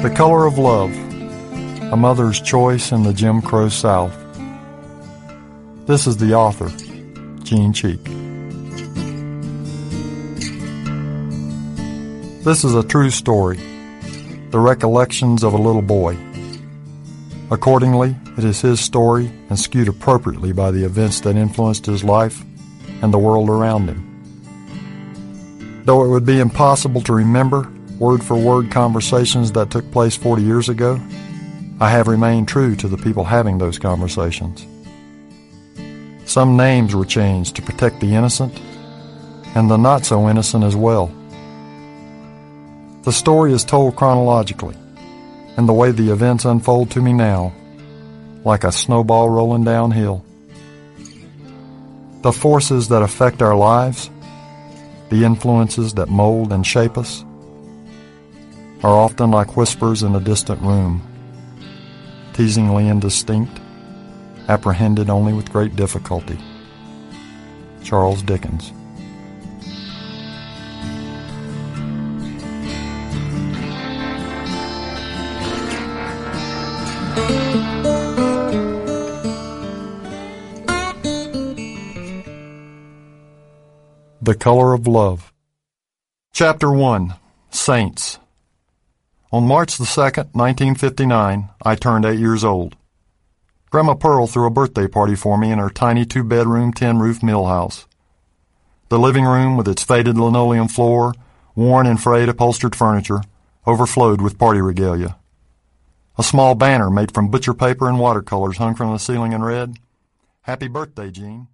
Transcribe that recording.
The Color of Love, A Mother's Choice in the Jim Crow South. This is the author, Gene Cheek. This is a true story, the recollections of a little boy. Accordingly, it is his story and skewed appropriately by the events that influenced his life and the world around him. Though it would be impossible to remember word-for-word conversations that took place 40 years ago, I have remained true to the people having those conversations. Some names were changed to protect the innocent and the not-so-innocent as well. The story is told chronologically, and the way the events unfold to me now, like a snowball rolling downhill. The forces that affect our lives, the influences that mold and shape us, are often like whispers in a distant room, teasingly indistinct, apprehended only with great difficulty. Charles Dickens. The Color of Love. Chapter 1. Saints. On March the 2nd, 1959, I turned 8 years old. Grandma Pearl threw a birthday party for me in her tiny two-bedroom, tin-roof mill house. The living room, with its faded linoleum floor, worn and frayed upholstered furniture, overflowed with party regalia. A small banner made from butcher paper and watercolors hung from the ceiling and read, "Happy birthday, Gene."